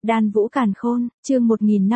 Đan Vũ Càn Khôn, chương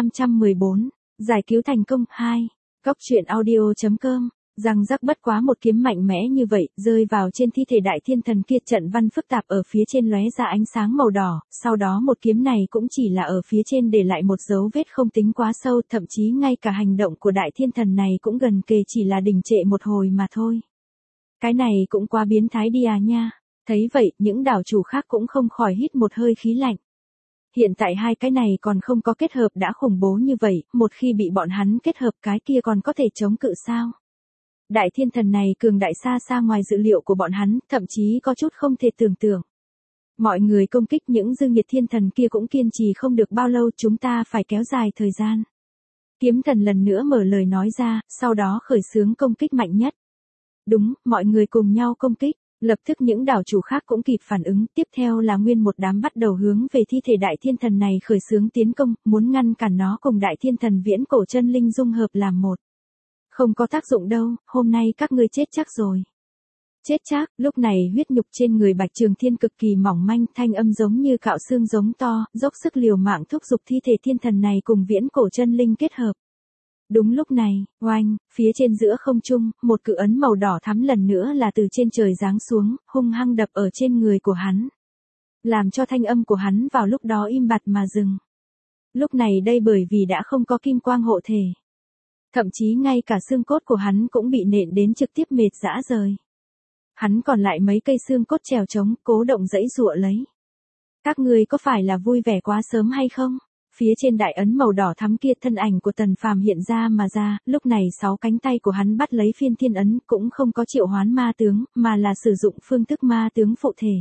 1514, giải cứu thành công 2. Cóc truyện audio.com. Răng rắc bất quá một kiếm mạnh mẽ như vậy, rơi vào trên thi thể đại thiên thần kia, trận văn phức tạp ở phía trên lóe ra ánh sáng màu đỏ, sau đó một kiếm này cũng chỉ là ở phía trên để lại một dấu vết không tính quá sâu, thậm chí ngay cả hành động của đại thiên thần này cũng gần kề chỉ là đình trệ một hồi mà thôi. Cái này cũng quá biến thái đi à nha. Thấy vậy, những đảo chủ khác cũng không khỏi hít một hơi khí lạnh. Hiện tại hai cái này còn không có kết hợp đã khủng bố như vậy, một khi bị bọn hắn kết hợp cái kia còn có thể chống cự sao? Đại thiên thần này cường đại xa xa ngoài dự liệu của bọn hắn, thậm chí có chút không thể tưởng tượng. Mọi người công kích những dương nhiệt thiên thần kia cũng kiên trì không được bao lâu, chúng ta phải kéo dài thời gian. Kiếm thần lần nữa mở lời nói ra, sau đó khởi xướng công kích mạnh nhất. Đúng, mọi người cùng nhau công kích. Lập tức những đảo chủ khác cũng kịp phản ứng, tiếp theo là nguyên một đám bắt đầu hướng về thi thể đại thiên thần này khởi xướng tiến công, muốn ngăn cản nó cùng đại thiên thần viễn cổ chân linh dung hợp làm một. Không có tác dụng đâu, hôm nay các ngươi chết chắc rồi. Chết chắc, lúc này huyết nhục trên người Bạch Trường Thiên cực kỳ mỏng manh, thanh âm giống như cạo xương giống to, dốc sức liều mạng thúc giục thi thể thiên thần này cùng viễn cổ chân linh kết hợp. Đúng lúc này, oanh, phía trên giữa không trung, một cự ấn màu đỏ thắm lần nữa là từ trên trời giáng xuống, hung hăng đập ở trên người của hắn. Làm cho thanh âm của hắn vào lúc đó im bặt mà dừng. Lúc này đây bởi vì đã không có kim quang hộ thể. Thậm chí ngay cả xương cốt của hắn cũng bị nện đến trực tiếp mệt rã rời. Hắn còn lại mấy cây xương cốt trèo trống, cố động giãy giụa lấy. Các ngươi có phải là vui vẻ quá sớm hay không? Phía trên đại ấn màu đỏ thắm kia, thân ảnh của Tần Phàm hiện ra mà ra, lúc này 6 cánh tay của hắn bắt lấy phiên thiên ấn, cũng không có triệu hoán ma tướng, mà là sử dụng phương thức ma tướng phụ thể.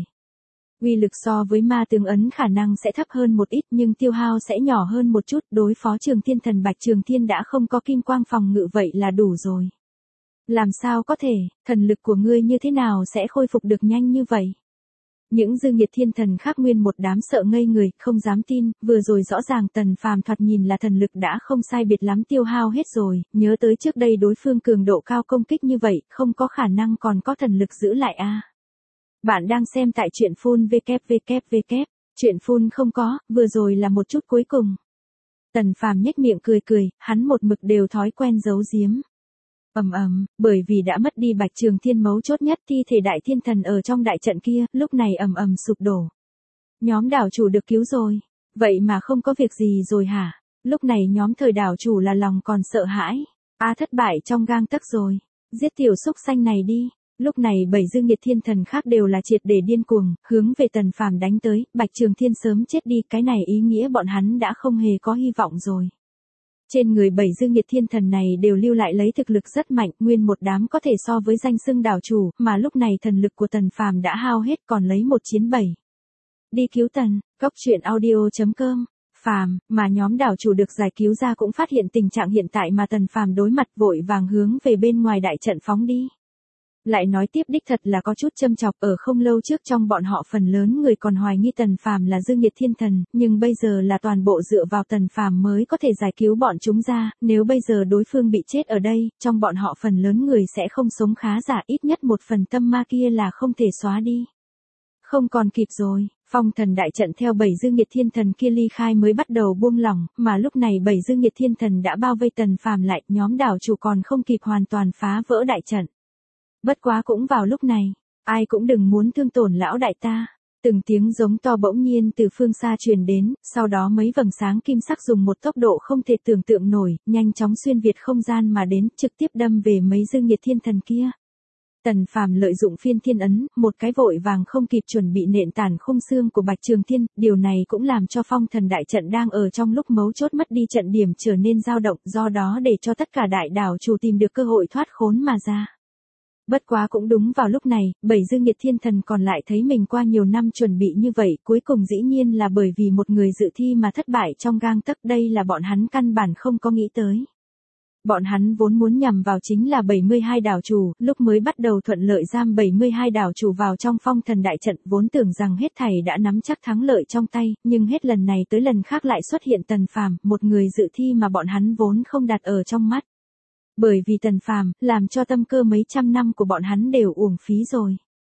Uy lực so với ma tướng ấn khả năng sẽ thấp hơn một ít, nhưng tiêu hao sẽ nhỏ hơn một chút, đối phó Trường Thiên thần Bạch Trường Thiên đã không có kim quang phòng ngự vậy là đủ rồi. Làm sao có thể, thần lực của ngươi như thế nào sẽ khôi phục được nhanh như vậy? Những dương nhiệt thiên thần khác nguyên một đám sợ ngây người, không dám tin, vừa rồi rõ ràng Tần Phàm thoạt nhìn là thần lực đã không sai biệt lắm tiêu hao hết rồi, nhớ tới trước đây đối phương cường độ cao công kích như vậy, không có khả năng còn có thần lực giữ lại a. Bạn đang xem tại truyện phun www. Truyện phun không có, vừa rồi là một chút cuối cùng. Tần Phàm nhếch miệng cười cười, hắn một mực đều thói quen giấu giếm. Bởi vì đã mất đi Bạch Trường Thiên mấu chốt nhất, thi thể đại thiên thần ở trong đại trận kia, lúc này sụp đổ. Nhóm đảo chủ được cứu rồi, vậy mà không có việc gì rồi hả? Lúc này nhóm thời đảo chủ là lòng còn sợ hãi. Thất bại trong gang tấc rồi, giết tiểu xúc xanh này đi. Lúc này 7 dương nhiệt thiên thần khác đều là triệt để điên cuồng, hướng về Tần Phàm đánh tới, Bạch Trường Thiên sớm chết đi, cái này ý nghĩa bọn hắn đã không hề có hy vọng rồi. Trên người 7 dương nhiệt thiên thần này đều lưu lại lấy thực lực rất mạnh, nguyên một đám có thể so với danh xưng đảo chủ, mà lúc này thần lực của Tần Phàm đã hao hết, còn lấy 1 chiến 7. Đi cứu Tần, cóc truyện audio.com. Phàm, mà nhóm đảo chủ được giải cứu ra cũng phát hiện tình trạng hiện tại mà Tần Phàm đối mặt, vội vàng hướng về bên ngoài đại trận phóng đi. Lại nói tiếp, đích thật là có chút châm chọc, ở không lâu trước trong bọn họ phần lớn người còn hoài nghi Tần Phàm là dương nhiệt thiên thần, nhưng bây giờ là toàn bộ dựa vào Tần Phàm mới có thể giải cứu bọn chúng ra, nếu bây giờ đối phương bị chết ở đây, trong bọn họ phần lớn người sẽ không sống khá giả, ít nhất một phần tâm ma kia là không thể xóa đi. Không còn kịp rồi, phong thần đại trận theo 7 dương nhiệt thiên thần kia ly khai mới bắt đầu buông lỏng, mà lúc này 7 dương nhiệt thiên thần đã bao vây Tần Phàm lại, nhóm đảo chủ còn không kịp hoàn toàn phá vỡ đại trận. Bất quá cũng vào lúc này, ai cũng đừng muốn thương tổn lão đại ta. Từng tiếng giống to bỗng nhiên từ phương xa truyền đến, sau đó mấy vầng sáng kim sắc dùng một tốc độ không thể tưởng tượng nổi, nhanh chóng xuyên việt không gian mà đến, trực tiếp đâm về mấy dương nhiệt thiên thần kia. Tần Phàm lợi dụng phiên thiên ấn, một cái vội vàng không kịp chuẩn bị nện tàn khung xương của Bạch Trường Thiên, điều này cũng làm cho phong thần đại trận đang ở trong lúc mấu chốt mất đi trận điểm trở nên dao động, do đó để cho tất cả đại đảo chủ tìm được cơ hội thoát khốn mà ra. Bất quá cũng đúng vào lúc này, 7 dương nhiệt thiên thần còn lại thấy mình qua nhiều năm chuẩn bị như vậy, cuối cùng dĩ nhiên là bởi vì một người dự thi mà thất bại trong gang tấc, đây là bọn hắn căn bản không có nghĩ tới. Bọn hắn vốn muốn nhằm vào chính là 72 đảo chủ, lúc mới bắt đầu thuận lợi giam 72 đảo chủ vào trong phong thần đại trận, vốn tưởng rằng hết thảy đã nắm chắc thắng lợi trong tay, nhưng hết lần này tới lần khác lại xuất hiện Tần Phàm, một người dự thi mà bọn hắn vốn không đặt ở trong mắt. Bởi vì Tần Phàm, làm cho tâm cơ mấy trăm năm của bọn hắn đều uổng phí rồi.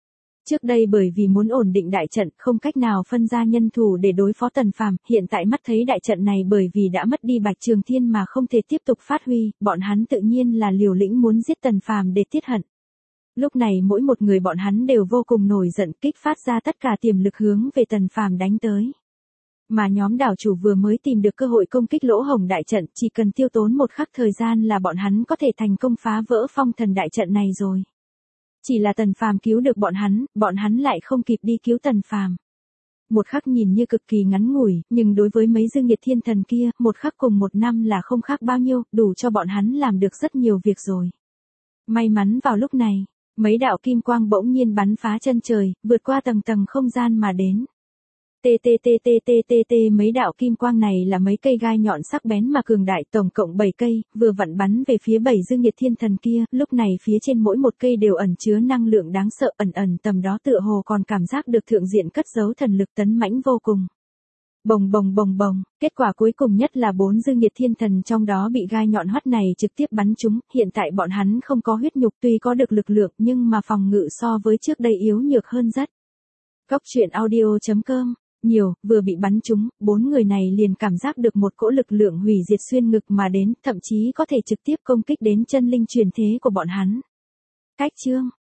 Trước đây bởi vì muốn ổn định đại trận, không cách nào phân ra nhân thủ để đối phó Tần Phàm, hiện tại mắt thấy đại trận này bởi vì đã mất đi Bạch Trường Thiên mà không thể tiếp tục phát huy, bọn hắn tự nhiên là liều lĩnh muốn giết Tần Phàm để tiết hận. Lúc này mỗi một người bọn hắn đều vô cùng nổi giận, kích phát ra tất cả tiềm lực hướng về Tần Phàm đánh tới. Mà nhóm đảo chủ vừa mới tìm được cơ hội công kích lỗ hổng đại trận, chỉ cần tiêu tốn một khắc thời gian là bọn hắn có thể thành công phá vỡ phong thần đại trận này rồi. Chỉ là Tần Phàm cứu được bọn hắn lại không kịp đi cứu Tần Phàm. Một khắc nhìn như cực kỳ ngắn ngủi, nhưng đối với mấy dương nhiệt thiên thần kia, một khắc cùng một năm là không khác bao nhiêu, đủ cho bọn hắn làm được rất nhiều việc rồi. May mắn vào lúc này, mấy đạo kim quang bỗng nhiên bắn phá chân trời, vượt qua tầng tầng không gian mà đến. Mấy đạo kim quang này là mấy cây gai nhọn sắc bén mà cường đại, tổng cộng 7 cây, vừa vặn bắn về phía 7 dương nhiệt thiên thần kia, lúc này phía trên mỗi một cây đều ẩn chứa năng lượng đáng sợ, ẩn tầm đó tựa hồ còn cảm giác được thượng diện cất giấu thần lực tấn mãnh vô cùng. Bồng bồng bồng bồng, kết quả cuối cùng nhất là 4 dương nhiệt thiên thần trong đó bị gai nhọn hoắt này trực tiếp bắn trúng, hiện tại bọn hắn không có huyết nhục, tuy có được lực lượng nhưng mà phòng ngự so với trước đây yếu nhược hơn rất. Cốc truyện audio.com vừa bị bắn trúng, 4 người này liền cảm giác được một cỗ lực lượng hủy diệt xuyên ngực mà đến, thậm chí có thể trực tiếp công kích đến chân linh truyền thế của bọn hắn. Cách chương